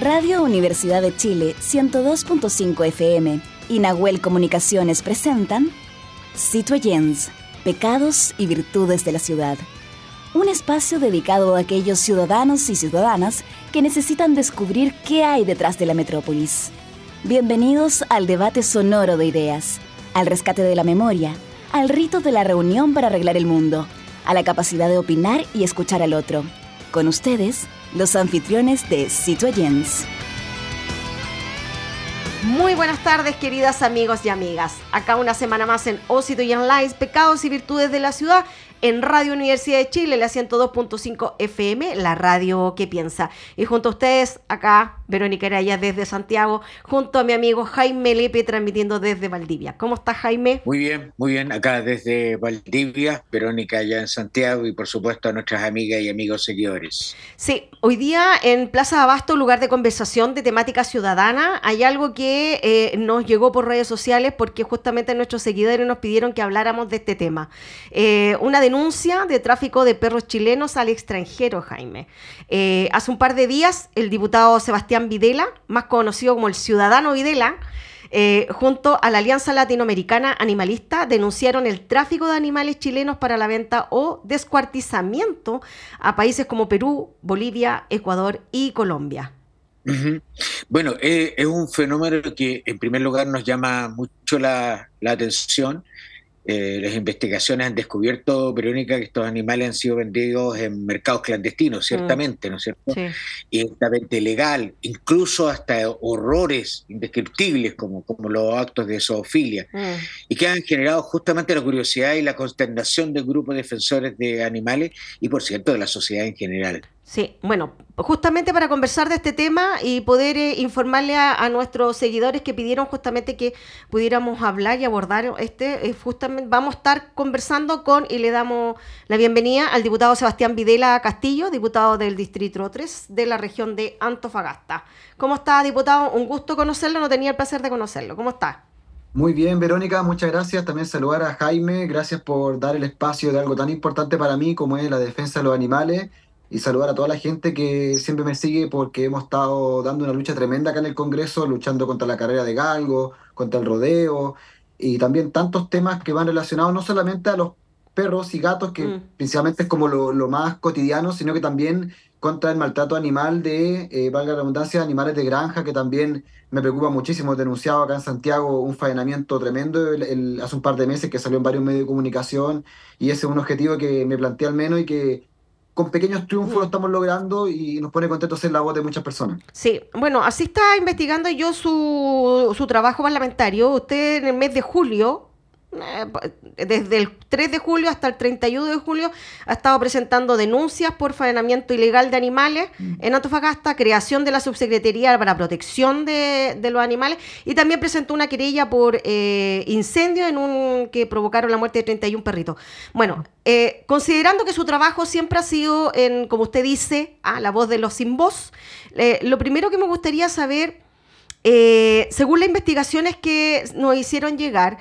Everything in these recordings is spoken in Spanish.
Radio Universidad de Chile 102.5 FM y Nahuel Comunicaciones presentan Citoyens, Pecados y Virtudes de la Ciudad. Un espacio dedicado a aquellos ciudadanos y ciudadanas que necesitan descubrir qué hay detrás de la metrópolis. Bienvenidos al debate sonoro de ideas, al rescate de la memoria, al rito de la reunión para arreglar el mundo, a la capacidad de opinar y escuchar al otro. Con ustedes, los anfitriones de Citoyens. Muy buenas tardes, queridas amigos y amigas. Acá una semana más en Citoyens Live, Pecados y Virtudes de la Ciudad, en Radio Universidad de Chile, la 102.5 FM, la radio que piensa. Y junto a ustedes, acá, Verónica Araya desde Santiago, junto a mi amigo Jaime Lepe, transmitiendo desde Valdivia. ¿Cómo estás, Jaime? Muy bien, acá desde Valdivia, Verónica allá en Santiago y por supuesto a nuestras amigas y amigos seguidores. Sí, hoy día en Plaza Abasto, lugar de conversación de temática ciudadana, hay algo que nos llegó por redes sociales porque justamente nuestros seguidores nos pidieron que habláramos de este tema. Una denuncia de tráfico de perros chilenos al extranjero, Jaime. Hace un par de días, el diputado Sebastián Videla, más conocido como el Ciudadano Videla, junto a la Alianza Latinoamericana Animalista, denunciaron el tráfico de animales chilenos para la venta o descuartizamiento a países como Perú, Bolivia, Ecuador y Colombia. Uh-huh. Bueno, es un fenómeno que en primer lugar nos llama mucho la atención. Las investigaciones han descubierto, Verónica, que estos animales han sido vendidos en mercados clandestinos, ciertamente, ¿no es cierto? Sí. Y altamente legal, incluso hasta horrores indescriptibles como los actos de zoofilia, y que han generado justamente la curiosidad y la consternación del grupo de defensores de animales y, por cierto, de la sociedad en general. Sí, bueno, justamente para conversar de este tema y poder informarle a nuestros seguidores que pidieron justamente que pudiéramos hablar y abordar justamente vamos a estar conversando con y le damos la bienvenida al diputado Sebastián Videla Castillo, diputado del Distrito 3 de la región de Antofagasta. ¿Cómo está, diputado? Un gusto conocerlo, no tenía el placer de conocerlo. ¿Cómo está? Muy bien, Verónica, muchas gracias. También saludar a Jaime, gracias por dar el espacio de algo tan importante para mí como es la defensa de los animales. Y saludar a toda la gente que siempre me sigue porque hemos estado dando una lucha tremenda acá en el Congreso, luchando contra la carrera de galgo, contra el rodeo y también tantos temas que van relacionados no solamente a los perros y gatos, que principalmente es como lo más cotidiano, sino que también contra el maltrato animal valga la redundancia, animales de granja, que también me preocupa muchísimo. He denunciado acá en Santiago un faenamiento tremendo hace un par de meses que salió en varios medios de comunicación y ese es un objetivo que me planteé al menos y que con pequeños triunfos lo estamos logrando y nos pone contentos ser la voz de muchas personas. Sí, bueno, así está investigando yo su trabajo parlamentario. Usted en el mes de julio, desde el 3 de julio hasta el 31 de julio, ha estado presentando denuncias por faenamiento ilegal de animales en Antofagasta, creación de la Subsecretaría para Protección de los Animales y también presentó una querella por incendio que provocaron la muerte de 31 perritos. Bueno, considerando que su trabajo siempre ha sido, como usted dice, la voz de los sin voz, lo primero que me gustaría saber, según las investigaciones que nos hicieron llegar,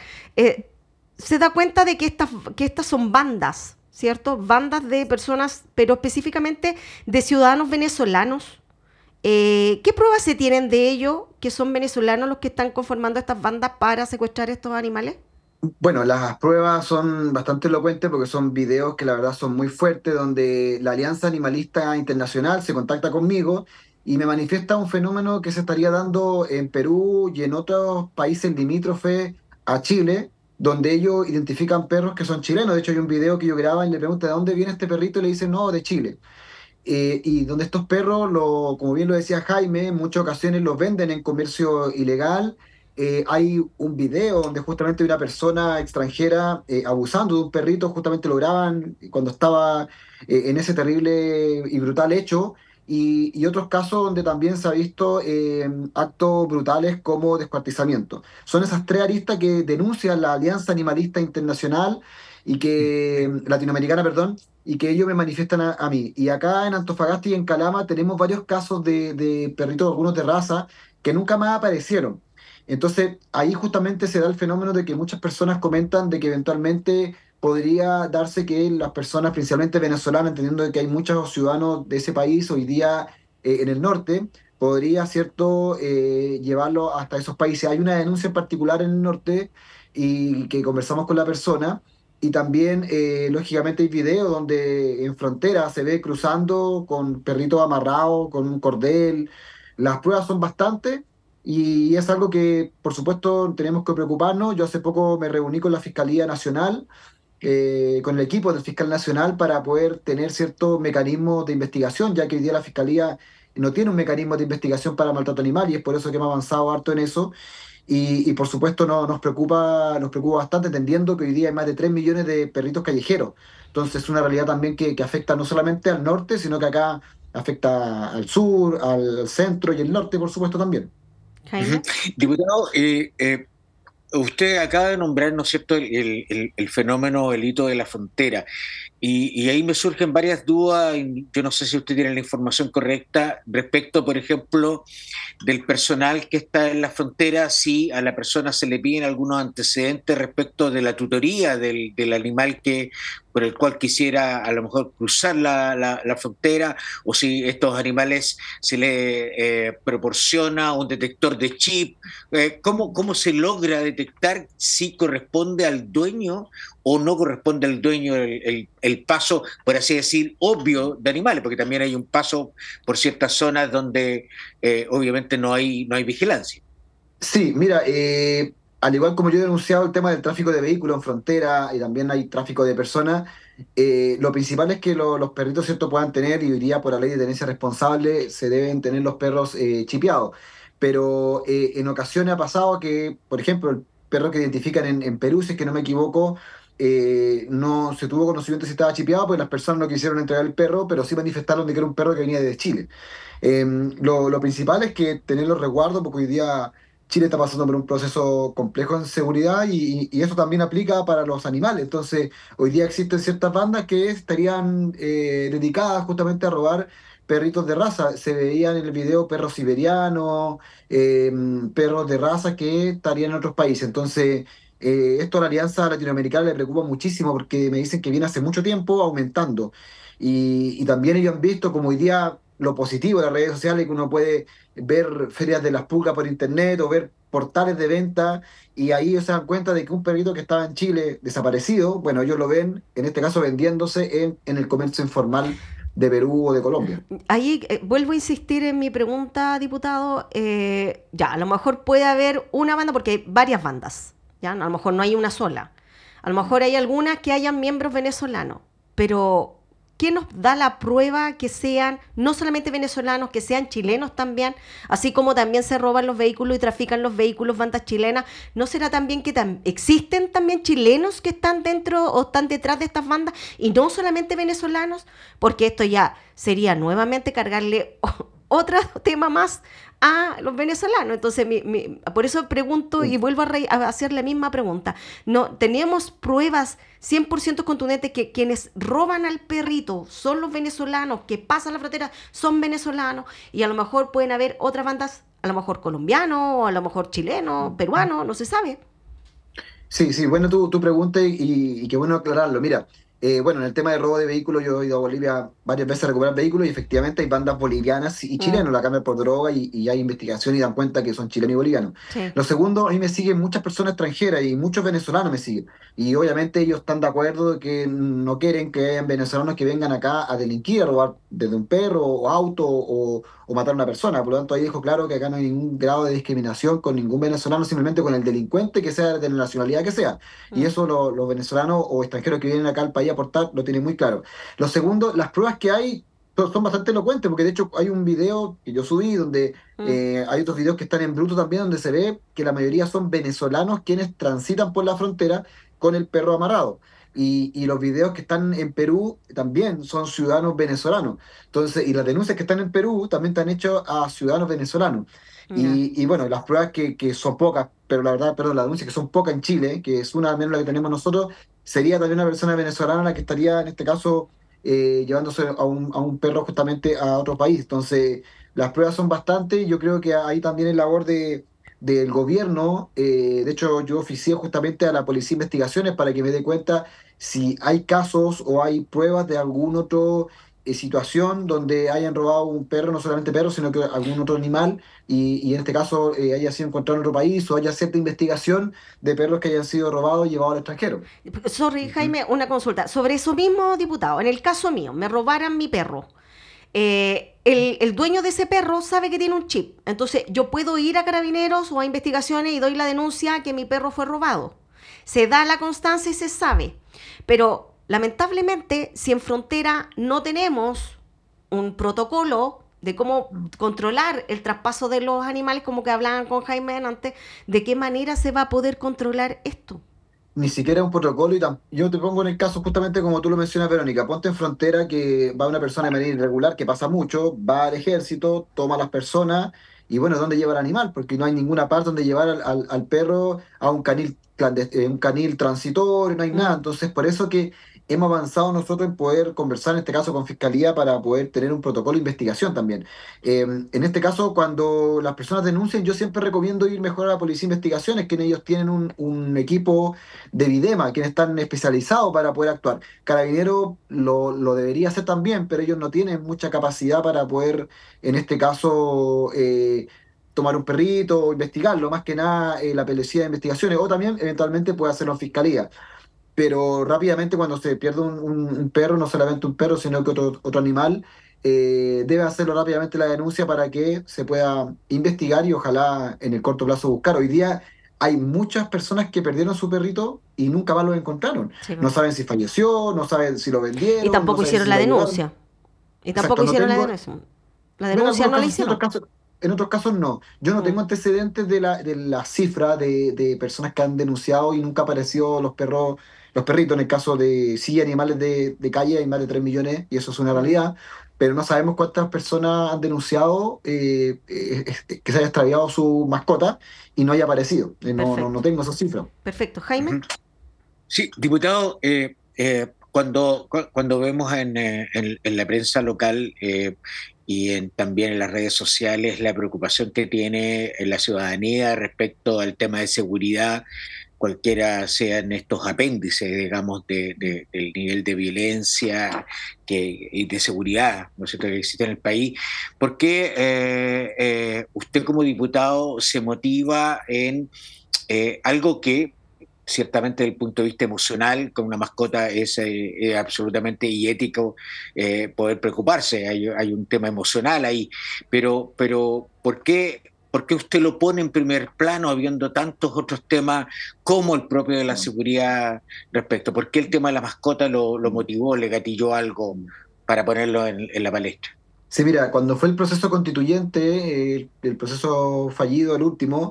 se da cuenta de que estas son bandas, ¿cierto? Bandas de personas, pero específicamente de ciudadanos venezolanos. ¿Qué pruebas se tienen de ello, que son venezolanos los que están conformando estas bandas para secuestrar estos animales? Bueno, las pruebas son bastante elocuentes porque son videos que la verdad son muy fuertes, donde la Alianza Animalista Internacional se contacta conmigo y me manifiesta un fenómeno que se estaría dando en Perú y en otros países limítrofes a Chile, donde ellos identifican perros que son chilenos. De hecho, hay un video que yo graba y le pregunto de dónde viene este perrito y le dicen, no, de Chile. Y donde estos perros, como bien lo decía Jaime, en muchas ocasiones los venden en comercio ilegal. Hay un video donde justamente una persona extranjera abusando de un perrito, justamente lo graban cuando estaba en ese terrible y brutal hecho. Y otros casos donde también se ha visto actos brutales como descuartizamiento. Son esas tres aristas que denuncia la Alianza Animalista Internacional latinoamericana, perdón, y que ellos me manifiestan a mí. Y acá en Antofagasta y en Calama tenemos varios casos de perritos, algunos de raza, que nunca más aparecieron. Entonces, ahí justamente se da el fenómeno de que muchas personas comentan de que eventualmente podría darse que las personas, principalmente venezolanas, entendiendo que hay muchos ciudadanos de ese país hoy día en el norte, podría, ¿cierto?, llevarlo hasta esos países. Hay una denuncia en particular en el norte y que conversamos con la persona. Y también, lógicamente, hay videos donde en frontera se ve cruzando con perritos amarrados, con un cordel. Las pruebas son bastantes y es algo que, por supuesto, tenemos que preocuparnos. Yo hace poco me reuní con la Fiscalía Nacional, con el equipo del fiscal nacional para poder tener ciertos mecanismos de investigación, ya que hoy día la Fiscalía no tiene un mecanismo de investigación para maltrato animal y es por eso que hemos avanzado harto en eso. Y por supuesto nos preocupa bastante, entendiendo que hoy día hay más de 3 millones de perritos callejeros. Entonces es una realidad también que afecta no solamente al norte, sino que acá afecta al sur, al centro y el norte, por supuesto, también. Ujú. Jaime. Diputado, usted acaba de nombrar, ¿no es cierto?, el fenómeno, el hito de la frontera. Y ahí me surgen varias dudas. Y yo no sé si usted tiene la información correcta respecto, por ejemplo, del personal que está en la frontera, si a la persona se le piden algunos antecedentes respecto de la tutoría del animal por el cual quisiera a lo mejor cruzar la frontera, o si estos animales se le proporciona un detector de chip. ¿Cómo se logra detectar si corresponde al dueño o no corresponde al dueño el paso, por así decir, obvio de animales? Porque también hay un paso por ciertas zonas donde obviamente no hay vigilancia. Sí, mira, al igual como yo he denunciado el tema del tráfico de vehículos en frontera y también hay tráfico de personas, lo principal es que los perritos, ¿cierto?, puedan tener, y hoy día por la ley de tenencia responsable se deben tener los perros chipeados. Pero en ocasiones ha pasado que, por ejemplo, el perro que identifican en Perú, si es que no me equivoco, no se tuvo conocimiento si estaba chipeado, pues las personas no quisieron entregar el perro, pero sí manifestaron de que era un perro que venía de Chile. Lo principal es que tener los resguardos, porque hoy día Chile está pasando por un proceso complejo en seguridad y eso también aplica para los animales. Entonces, hoy día existen ciertas bandas que estarían dedicadas justamente a robar perritos de raza. Se veían en el video perros siberianos, eh, perros de raza que estarían en otros países. Entonces, esto a la Alianza Latinoamericana le preocupa muchísimo porque me dicen que viene hace mucho tiempo aumentando. Y también ellos han visto como hoy día lo positivo de las redes sociales, que uno puede ver ferias de las pulgas por internet o ver portales de venta, y ahí ellos se dan cuenta de que un perrito que estaba en Chile desaparecido, bueno, ellos lo ven, en este caso vendiéndose en el comercio informal de Perú o de Colombia. Ahí vuelvo a insistir en mi pregunta, diputado. Ya, a lo mejor puede haber una banda, porque hay varias bandas, ¿ya? A lo mejor no hay una sola. A lo mejor hay algunas que hayan miembros venezolanos, pero ¿qué nos da la prueba que sean no solamente venezolanos, que sean chilenos también? Así como también se roban los vehículos y trafican los vehículos bandas chilenas, ¿no será también que existen también chilenos que están dentro o están detrás de estas bandas y no solamente venezolanos? Porque esto ya sería nuevamente cargarle otro tema más a los venezolanos. Entonces, por eso pregunto y vuelvo a hacer la misma pregunta. No tenemos pruebas 100% contundentes que quienes roban al perrito son los venezolanos, que pasan la frontera son venezolanos, y a lo mejor pueden haber otras bandas, a lo mejor colombianos, o a lo mejor chilenos, peruanos, no se sabe. Sí, sí, bueno, tu pregunta y qué bueno aclararlo. Mira, bueno, en el tema de robo de vehículos, yo he ido a Bolivia varias veces a recuperar vehículos y efectivamente hay bandas bolivianas y Mm, chilenos, la cambian por droga y hay investigación y dan cuenta que son chilenos y bolivianos. sí. Lo segundo, a mí me siguen muchas personas extranjeras y muchos venezolanos me siguen. Y obviamente ellos están de acuerdo de que no quieren que hayan venezolanos que vengan acá a delinquir, a robar desde un perro o auto o matar a una persona. Por lo tanto, ahí dijo claro que acá no hay ningún grado de discriminación con ningún venezolano, simplemente con el delincuente que sea de la nacionalidad que sea. Y Mm, eso los venezolanos o extranjeros que vienen acá al país a aportar lo tienen muy claro. Lo segundo, las pruebas que hay son bastante elocuentes, porque de hecho hay un video que yo subí donde mm, hay otros videos que están en bruto también, donde se ve que la mayoría son venezolanos quienes transitan por la frontera con el perro amarrado. Y los videos que están en Perú también son ciudadanos venezolanos. Entonces, y las denuncias que están en Perú también están hechas a ciudadanos venezolanos. ya. Y bueno, las pruebas que son pocas, pero la verdad, perdón, las denuncias que son pocas en Chile, que es una al menos la que tenemos nosotros, sería también una persona venezolana la que estaría en este caso llevándose a un perro justamente a otro país. Entonces, las pruebas son bastantes y yo creo que ahí también es labor del gobierno. De hecho, yo oficié justamente a la Policía de Investigaciones para que me dé cuenta si hay casos o hay pruebas de algún otro situación donde hayan robado un perro, no solamente perro, sino que algún otro animal, y en este caso haya sido encontrado en otro país o haya cierta investigación de perros que hayan sido robados y llevados al extranjero. Sorry, Ujú. Jaime, una consulta. Sobre eso mismo, diputado, en el caso mío, me robaran mi perro. El dueño de ese perro sabe que tiene un chip. Entonces, yo puedo ir a Carabineros o a investigaciones y doy la denuncia que mi perro fue robado. Se da la constancia y se sabe. Pero, lamentablemente, si en frontera no tenemos un protocolo de cómo controlar el traspaso de los animales, como que hablaban con Jaime antes, ¿de qué manera se va a poder controlar esto? Ni siquiera un protocolo yo te pongo en el caso justamente como tú lo mencionas, Verónica, ponte en frontera que va una persona de manera irregular, que pasa mucho, va al ejército, toma a las personas y bueno, ¿dónde lleva el animal? Porque no hay ninguna parte donde llevar al perro a un canil, un canil transitorio, no hay nada. Mm, Entonces, por eso que hemos avanzado nosotros en poder conversar en este caso con Fiscalía para poder tener un protocolo de investigación también. En este caso, cuando las personas denuncian, yo siempre recomiendo ir mejor a la Policía de Investigaciones, que ellos tienen un equipo de Videma, quienes están especializados para poder actuar. Carabinero lo debería hacer también, pero ellos no tienen mucha capacidad para poder, en este caso, tomar un perrito o investigarlo, más que nada la Policía de Investigaciones, o también eventualmente puede hacerlo en Fiscalía. Pero rápidamente cuando se pierde un perro, no solamente un perro, sino que otro animal, debe hacerlo rápidamente la denuncia para que se pueda investigar y ojalá en el corto plazo buscar. Hoy día hay muchas personas que perdieron su perrito y nunca más lo encontraron. sí, No po. saben si falleció, no saben si lo Y vendieron, no tampoco saben hicieron si la lo ayudaron. denuncia. Y tampoco Exacto, no hicieron la tengo, denuncia. La bueno, en denuncia algunos no la casos sí, hicieron. en otros casos no. Yo no tengo Mm, antecedentes de la cifra de personas que han denunciado y nunca apareció los perros, los perritos. En el caso de sí, animales de calle hay más de 3 millones y eso es una mm. realidad, pero no sabemos cuántas personas han denunciado que se haya extraviado su mascota y no haya aparecido. No Perfecto. tengo esa cifra. Perfecto. Jaime. Ujú. Sí, diputado, cuando vemos en la prensa local y también en las redes sociales la preocupación que tiene la ciudadanía respecto al tema de seguridad, cualquiera sean estos apéndices, digamos, del nivel de violencia y de seguridad, ¿no es cierto?, que existe en el país, ¿por qué usted como diputado se motiva en algo que ciertamente desde el punto de vista emocional, con una mascota es absolutamente y ético poder preocuparse, hay un tema emocional ahí, pero ¿por qué usted lo pone en primer plano habiendo tantos otros temas como el propio de la seguridad respecto? ¿Por qué el tema de la mascota lo motivó, le gatilló algo para ponerlo en la palestra? Sí, mira, cuando fue el proceso constituyente, el proceso fallido, el último,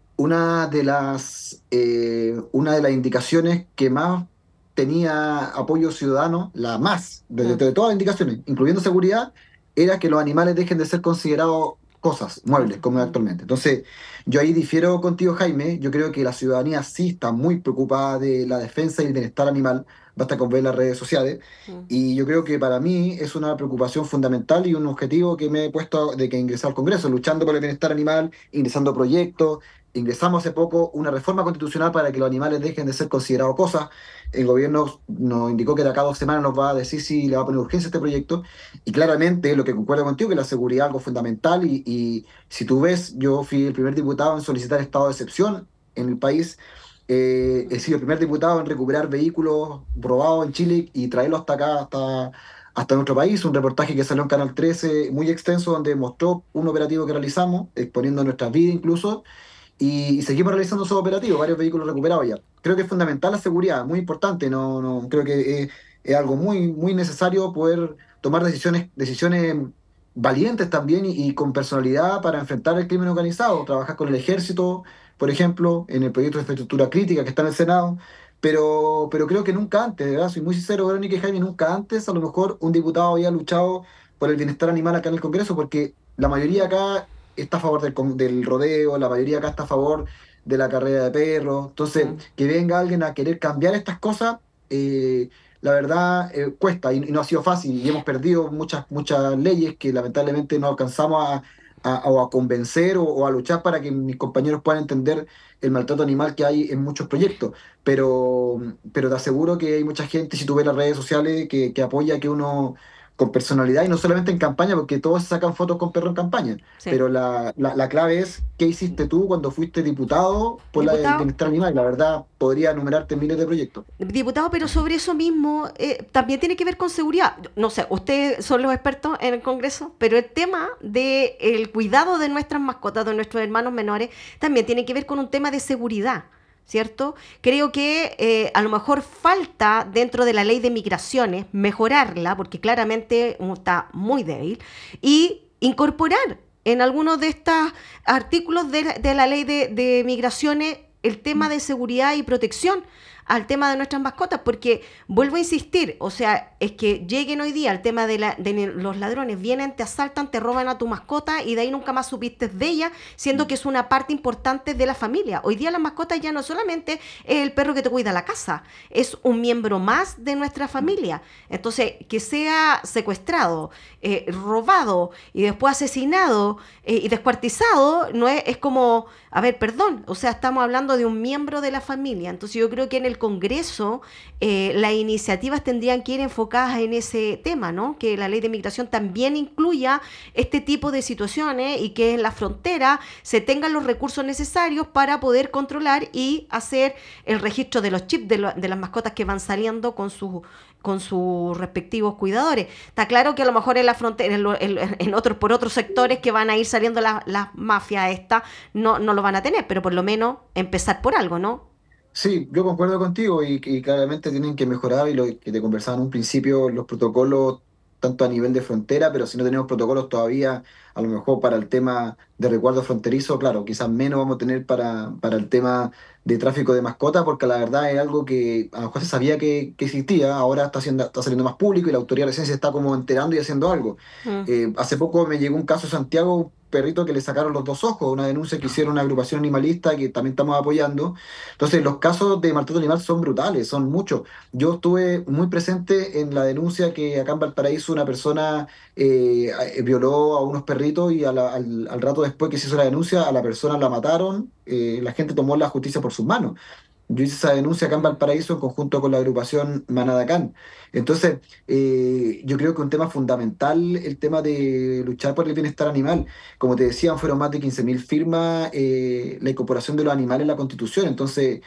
una de las indicaciones que más tenía apoyo ciudadano, la más, Mm, de todas las indicaciones, incluyendo seguridad, era que los animales dejen de ser considerados cosas, muebles, cosa. como es Mm, actualmente. Entonces, yo ahí difiero contigo, Jaime. Yo creo que la ciudadanía sí está muy preocupada de la defensa y el bienestar animal, basta con ver las redes sociales. mm. Y yo creo que para mí es una preocupación fundamental y un objetivo que me he puesto de que ingresar al Congreso, luchando por el bienestar animal, ingresando proyectos. Ingresamos hace poco una reforma constitucional para que los animales dejen de ser considerados cosas. El gobierno nos indicó que de acá a 2 semanas nos va a decir si le va a poner urgencia a este proyecto. Y claramente, lo que concuerdo contigo, que la seguridad es algo fundamental. Y si tú ves, yo fui el primer diputado en solicitar estado de excepción en el país. He sido el primer diputado en recuperar vehículos robados en Chile y traerlos hasta acá, hasta nuestro país. Un reportaje que salió en Canal 13 muy extenso donde mostró un operativo que realizamos, exponiendo nuestras vidas incluso, y seguimos realizando esos operativos, varios vehículos recuperados ya. Creo que es fundamental la seguridad, muy importante. No, creo que es algo muy necesario poder tomar decisiones valientes también y con personalidad para enfrentar el crimen organizado, trabajar con el ejército, por ejemplo, en el proyecto de infraestructura crítica que está en el Senado. Pero creo que nunca antes, de verdad, soy muy sincero, Verónica y Jaime, nunca antes a lo mejor un diputado había luchado por el bienestar animal acá en el Congreso, porque la mayoría acá está a favor del rodeo, la mayoría acá está a favor de la carrera de perros. Entonces, Mm. que venga alguien a querer cambiar estas cosas, la verdad cuesta y no ha sido fácil y hemos perdido muchas leyes que lamentablemente no alcanzamos o a convencer o a luchar para que mis compañeros puedan entender el maltrato animal que hay en muchos proyectos. Pero te aseguro que hay mucha gente, si tú ves las redes sociales, que apoya que uno con personalidad y no solamente en campaña, porque todos sacan fotos con perro en campaña. Sí. Pero la clave es qué hiciste tú cuando fuiste diputado por el Diputado, bienestar animal. La verdad, podría enumerarte miles de proyectos. diputado, pero sobre eso mismo también tiene que ver con seguridad. No sé, ustedes son los expertos en el Congreso, pero el tema del cuidado de nuestras mascotas, de nuestros hermanos menores, también tiene que ver con un tema de seguridad, ¿cierto? Creo que a lo mejor falta dentro de la ley de migraciones mejorarla, porque claramente está muy débil, y incorporar en algunos de estos artículos de la ley de migraciones el tema de seguridad y protección al tema de nuestras mascotas, porque vuelvo a insistir, o sea, es que lleguen hoy día al tema de los ladrones, vienen, te asaltan, te roban a tu mascota y de ahí nunca más supiste de ella, siendo que es una parte importante de la familia. Hoy día las mascotas ya no solamente es el perro que te cuida la casa, es un miembro más de nuestra familia. Entonces, que sea secuestrado, robado y después asesinado y descuartizado, no es como, a ver, perdón, o sea, estamos hablando de un miembro de la familia. Entonces yo creo que en el Congreso las iniciativas tendrían que ir enfocadas en ese tema, ¿no? Que la ley de migración también incluya este tipo de situaciones y que en la frontera se tengan los recursos necesarios para poder controlar y hacer el registro de los chips de las mascotas que van saliendo con sus respectivos cuidadores. Está claro que a lo mejor en la frontera, por otros sectores que van a ir saliendo las mafias estas, no lo van a tener, pero por lo menos empezar por algo, ¿no? Sí, yo concuerdo contigo y claramente tienen que mejorar y lo que te conversaba en un principio, los protocolos tanto a nivel de frontera, pero si no tenemos protocolos todavía, a lo mejor para el tema de resguardo fronterizo, claro, quizás menos vamos a tener para el tema de tráfico de mascotas, porque la verdad es algo que a lo mejor se sabía que existía, ahora está saliendo más público y la autoridad recién se está como enterando y haciendo algo. Mm. Hace poco me llegó un caso de Santiago, un perrito que le sacaron los dos ojos, una denuncia que hicieron una agrupación animalista que también estamos apoyando. Entonces, los casos de maltrato animal son brutales, son muchos. Yo estuve muy presente en la denuncia que acá en Valparaíso una persona violó a unos perritos y al rato después que se hizo la denuncia, a la persona la mataron, la gente tomó la justicia por sus manos. Yo hice esa denuncia acá en Valparaíso en conjunto con la agrupación Manadacán. Entonces, yo creo que un tema fundamental, el tema de luchar por el bienestar animal. Como te decían, fueron más de 15.000 firmas la incorporación de los animales en la Constitución. Entonces,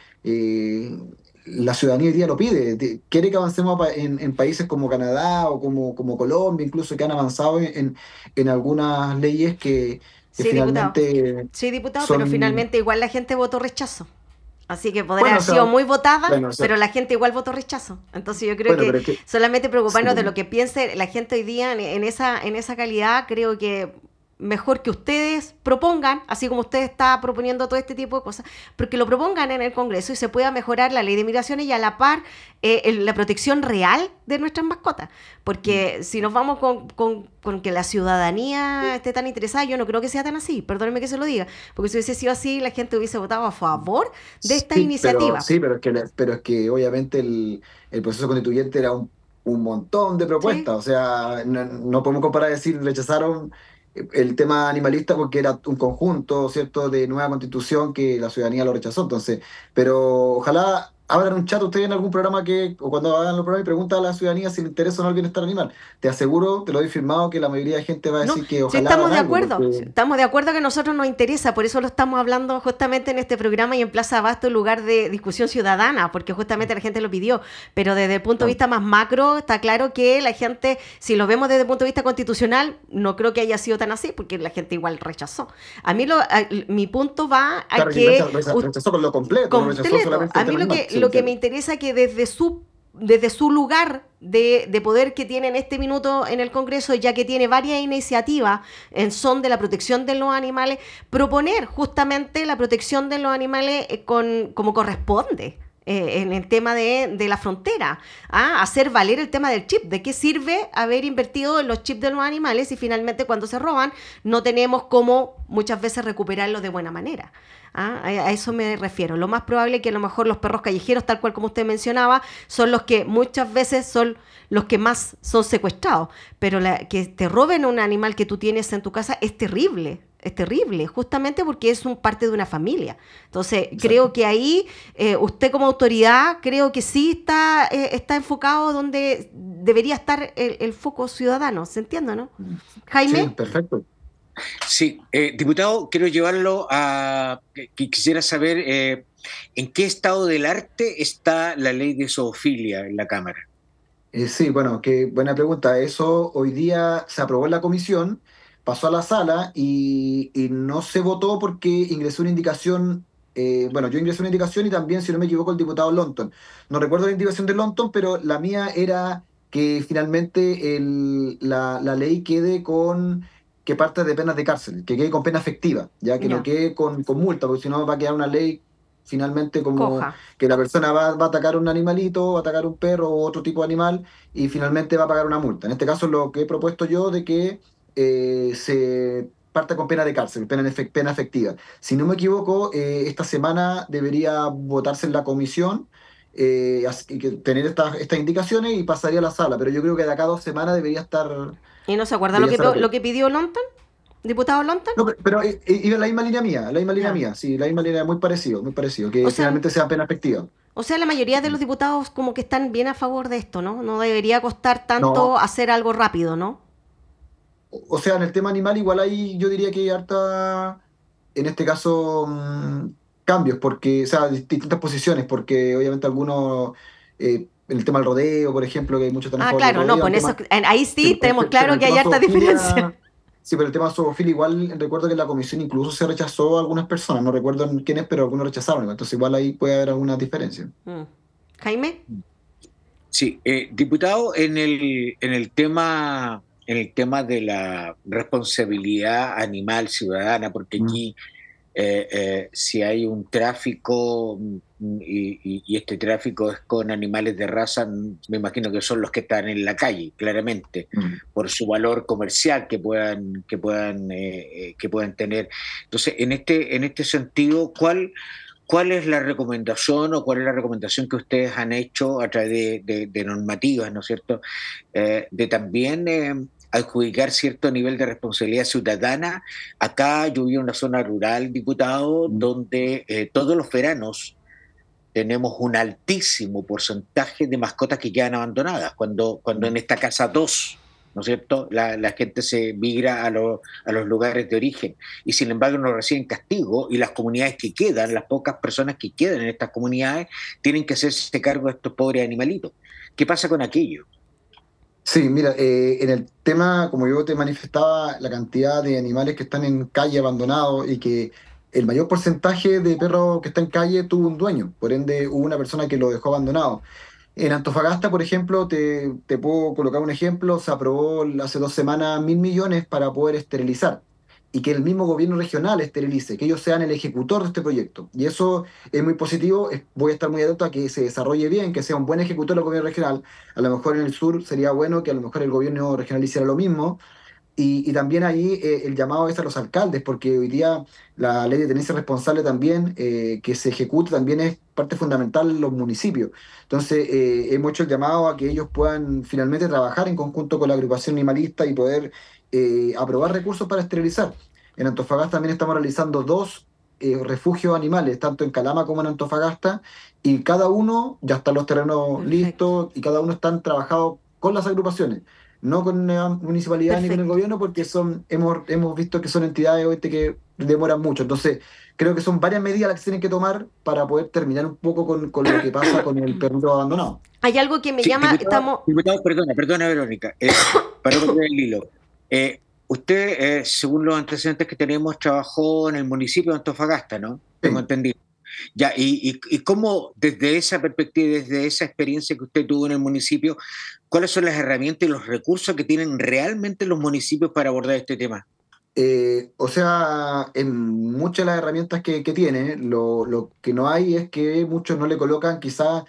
la ciudadanía hoy día lo pide. Quiere que avancemos en países como Canadá o como Colombia, incluso que han avanzado en algunas leyes que Sí, diputado. finalmente Sí, diputado, pero son... finalmente igual la gente votó rechazo. Así que podrá Bueno, o haber sea, sido muy votada, bueno, o sea, pero la gente igual votó rechazo. Entonces yo creo bueno, que pero es que... solamente sí, preocuparnos de pues. lo que piense la gente hoy día en esa calidad, creo que mejor que ustedes propongan, así como usted está proponiendo todo este tipo de cosas, porque lo propongan en el Congreso y se pueda mejorar la ley de migraciones y a la par la protección real de nuestras mascotas. Porque si nos vamos con que la ciudadanía esté tan interesada, yo no creo que sea tan así, perdónenme que se lo diga, porque si hubiese sido así, la gente hubiese votado a favor de esta iniciativa. Pero es que obviamente el proceso constituyente era un montón de ¿Sí? propuestas. O sea, no podemos comparar y decir rechazaron el tema animalista porque era un conjunto, ¿cierto?, de nueva constitución que la ciudadanía lo rechazó. Entonces, pero ojalá abran un chat ustedes en algún programa o cuando hagan los programas y preguntan a la ciudadanía si le interesa o no el bienestar animal. Te aseguro, te lo doy firmado, que la mayoría de gente va a No, decir que sí ojalá estamos hagan de algo, acuerdo, sí, porque... estamos de acuerdo que a nosotros nos interesa, por eso lo estamos hablando justamente en este programa y en Plaza Abasto, en lugar de discusión ciudadana, porque justamente la gente lo pidió, pero desde el punto de vista más macro, está claro que la gente, si lo vemos desde el punto de vista constitucional, no creo que haya sido tan así, porque la gente igual rechazó. A mí mi punto va a Claro, que rechazó con lo completo, no rechazó completo, solamente a el mí tema animal. Sí, lo que me entiendo. interesa es que desde su lugar de poder que tiene en este minuto en el Congreso, ya que tiene varias iniciativas en son de la protección de los animales, proponer justamente la protección de los animales como corresponde. En el tema de la frontera, hacer valer el tema del chip. ¿De qué sirve haber invertido en los chips de los animales y finalmente cuando se roban no tenemos cómo muchas veces recuperarlos de buena manera? A eso me refiero. Lo más probable es que a lo mejor los perros callejeros, tal cual como usted mencionaba, son los que muchas veces son los que más son secuestrados. Pero que te roben un animal que tú tienes en tu casa es terrible. Es terrible, justamente porque es parte de una familia. Entonces, Exacto. creo que ahí usted como autoridad, creo que sí está enfocado donde debería estar el foco ciudadano, ¿se entiende, no? Sí, Jaime. perfecto. Sí, diputado, quiero llevarlo a que quisiera saber en qué estado del arte está la ley de zoofilia en la Cámara. Sí, bueno, qué buena pregunta. Eso hoy día se aprobó en la comisión, pasó a la sala y no se votó porque ingresó una indicación. Bueno, yo ingresé una indicación y también, si no me equivoco, el diputado Lonton. No recuerdo la indicación de Lonton, pero la mía era que finalmente la ley quede con que parte de penas de cárcel, que quede con pena efectiva, ya que no Ya, quede con multa, porque si no va a quedar una ley finalmente como coja. que la persona va a atacar un animalito, va a atacar un perro o otro tipo de animal y finalmente va a pagar una multa. En este caso, lo que he propuesto yo de que se parta con pena de cárcel, pena efectiva. Si no me equivoco, esta semana debería votarse en la comisión, tener estas indicaciones y pasaría a la sala, pero yo creo que de acá a 2 semanas ¿Y no se acuerda debería estar lo aprobado. que pidió Lonton? ¿Diputado Lonton? No, pero iba en la misma línea mía, la misma línea Ya. mía, sí, la misma línea, muy parecido, O que sea, finalmente sea pena efectiva. la mayoría de los diputados como que están bien a favor de esto, ¿no? No debería costar No, tanto hacer algo rápido, ¿no? o sea, en el tema animal igual hay, yo diría que hay harta, en este caso, cambios, porque, o sea, distintas posiciones, porque obviamente algunos, en el tema del rodeo, por ejemplo, que hay muchos están a Ah, favor del claro, no, rodeo, con eso, ahí sí, sí tenemos pero claro en el que hay tema harta diferencia. zoofilia, sí, pero el tema zoofilia igual recuerdo que en la comisión incluso se rechazó a algunas personas, no recuerdo quiénes, pero algunos rechazaron, entonces igual ahí puede haber alguna diferencia. Mm. Jaime. Sí, diputado, en el tema de la responsabilidad animal ciudadana, porque Mm. aquí si hay un tráfico y este tráfico es con animales de raza, me imagino que son los que están en la calle, claramente, Mm. por su valor comercial que puedan tener. Entonces, en este sentido, ¿cuál es la recomendación o cuál es la recomendación que ustedes han hecho a través de normativas, ¿no es cierto? De también adjudicar cierto nivel de responsabilidad ciudadana. Acá yo vivo en una zona rural, diputado, Mm. donde todos los veranos tenemos un altísimo porcentaje de mascotas que quedan abandonadas, cuando en Mm. esta casa dos, ¿no es cierto? La gente se migra a los lugares de origen y sin embargo no reciben castigo y las comunidades que quedan, las pocas personas que quedan en estas comunidades, tienen que hacerse cargo de estos pobres animalitos. ¿Qué pasa con aquello? Sí, mira, en el tema, como yo te manifestaba, la cantidad de animales que están en calle abandonados y que el mayor porcentaje de perros que está en calle tuvo un dueño, por ende hubo una persona que lo dejó abandonado. En Antofagasta, por ejemplo, te puedo colocar un ejemplo, se aprobó hace 2 semanas 1.000 millones para poder esterilizar y que el mismo gobierno regional esterilice, que ellos sean el ejecutor de este proyecto. Y eso es muy positivo, voy a estar muy atento a que se desarrolle bien, que sea un buen ejecutor el gobierno regional. A lo mejor en el sur sería bueno que a lo mejor el gobierno regional hiciera lo mismo y también ahí el llamado es a los alcaldes, porque hoy día la ley de tenencia responsable también, que se ejecute, también es parte fundamental en los municipios. Entonces, hemos hecho el llamado a que ellos puedan finalmente trabajar en conjunto con la agrupación animalista y poder aprobar recursos para esterilizar. En Antofagasta también estamos realizando dos refugios animales, tanto en Calama como en Antofagasta, y cada uno ya están los terrenos Perfecto, listos y cada uno están trabajados con las agrupaciones no con la municipalidad ni con el perfecto. gobierno, porque hemos visto que son entidades obviamente, que demoran mucho. Entonces, creo que son varias medidas las que se tienen que tomar para poder terminar un poco con lo que pasa con el perrito abandonado. Hay algo que me Sí, llama, diputado, estamos, diputado, perdona, Verónica, para no perder el hilo. Usted, según los antecedentes que tenemos, trabajó en el municipio de Antofagasta, ¿no? Tengo Sí. entendido. Ya, y cómo desde esa perspectiva, desde esa experiencia que usted tuvo en el municipio, ¿cuáles son las herramientas y los recursos que tienen realmente los municipios para abordar este tema? O sea, en muchas de las herramientas que tiene, lo que no hay es que muchos no le colocan quizás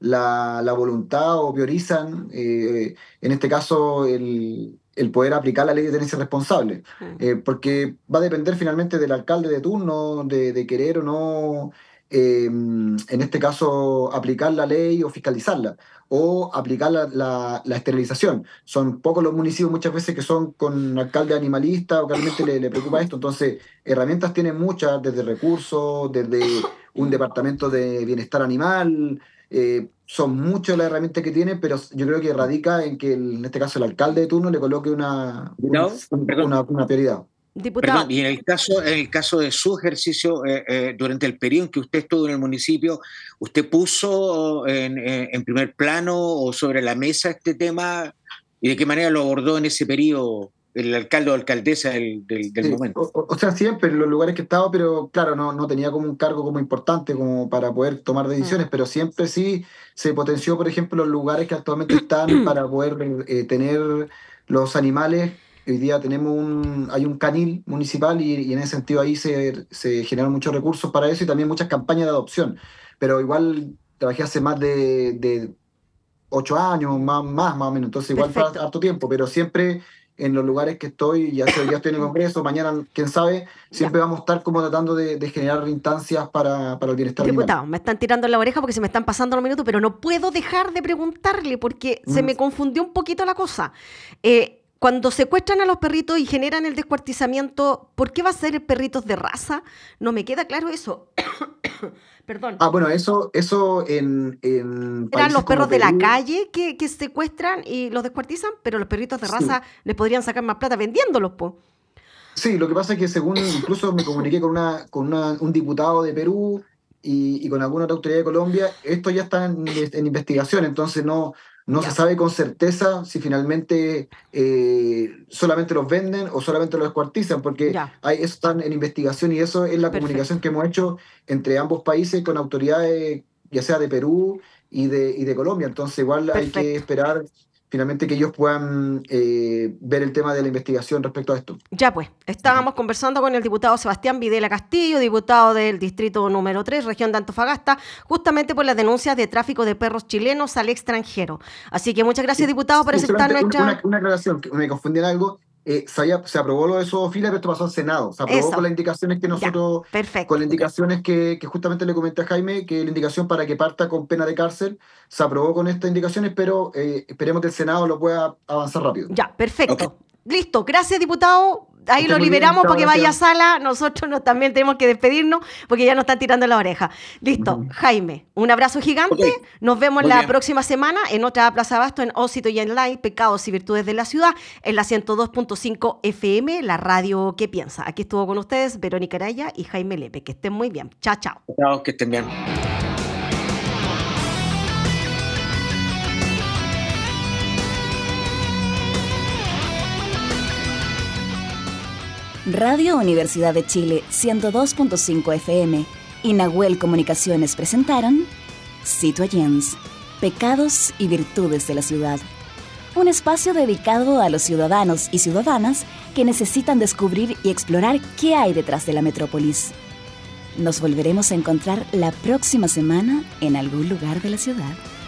la voluntad o priorizan, en este caso, el poder aplicar la ley de tenencia responsable. mm, Porque va a depender finalmente del alcalde de turno, de querer o no, en este caso, aplicar la ley o fiscalizarla, o aplicar la esterilización. Son pocos los municipios muchas veces que son con alcalde animalista o que realmente le preocupa esto. Entonces, herramientas tienen muchas, desde recursos, desde un departamento de bienestar animal. son muchas las herramientas que tiene, pero yo creo que radica en que en este caso el alcalde de turno le coloque una prioridad. Diputado. Perdón, y en el caso de su ejercicio, durante el periodo en que usted estuvo en el municipio, ¿usted puso en primer plano o sobre la mesa este tema? ¿Y de qué manera lo abordó en ese periodo el alcalde o alcaldesa del momento? O sea, siempre en los lugares que he estado, pero claro, no tenía como un cargo como importante como para poder tomar decisiones, pero siempre sí se potenció, por ejemplo, los lugares que actualmente están para poder tener los animales. Hoy día hay un canil municipal y en ese sentido ahí se generaron muchos recursos para eso y también muchas campañas de adopción. Pero igual trabajé hace más de 8 años, más o menos, entonces igual fue harto tiempo, pero siempre en los lugares que estoy, ya sea hoy día estoy en el Congreso, mañana, quién sabe, siempre vamos a estar como tratando de generar instancias para el bienestar Diputado, animal. me están tirando en la oreja porque se me están pasando los minutos, pero no puedo dejar de preguntarle porque se me confundió un poquito la cosa. Cuando secuestran a los perritos y generan el descuartizamiento, ¿por qué va a ser perritos de raza? No me queda claro eso. Perdón. Bueno, eso en Eran los perros de la calle que secuestran y los descuartizan, pero los perritos de raza les podrían sacar más plata vendiéndolos, po. Sí, lo que pasa es que según incluso me comuniqué con un diputado de Perú y con alguna otra autoridad de Colombia, esto ya está en investigación, entonces no se sabe con certeza si finalmente solamente los venden o solamente los descuartizan, porque están en investigación y eso es la comunicación que hemos hecho entre ambos países con autoridades, ya sea de Perú y de Colombia. Entonces igual hay que esperar finalmente que ellos puedan ver el tema de la investigación respecto a esto. Ya pues, estábamos conversando con el diputado Sebastián Videla Castillo, diputado del distrito número 3, región de Antofagasta, justamente por las denuncias de tráfico de perros chilenos al extranjero. Así que muchas gracias, diputado, por aceptar nuestra... Una aclaración, que me confundí en algo. Se aprobó lo de zoofilia, pero esto pasó al Senado. Se aprobó con las indicaciones que nosotros, con las indicaciones que justamente le comenté a Jaime, que la indicación para que parta con pena de cárcel, se aprobó con estas indicaciones, pero esperemos que el Senado lo pueda avanzar rápido. Ya, perfecto. Listo, gracias, diputado. Ahí lo liberamos para que vaya a sala. Nosotros también tenemos que despedirnos porque ya nos están tirando la oreja. Listo, Jaime, un abrazo gigante. Nos vemos la próxima semana en otra Plaza Abasto en Ósito y Online, Pecados y Virtudes de la Ciudad, en la 102.5 FM, la radio que piensa. Aquí estuvo con ustedes Verónica Araya y Jaime Lepe. Que estén muy bien. Chao, chao. Chao, que estén bien. Radio Universidad de Chile 102.5 FM y Nahuel Comunicaciones presentaron Citoyens, Pecados y Virtudes de la Ciudad. Un espacio dedicado a los ciudadanos y ciudadanas que necesitan descubrir y explorar qué hay detrás de la metrópolis. Nos volveremos a encontrar la próxima semana en algún lugar de la ciudad.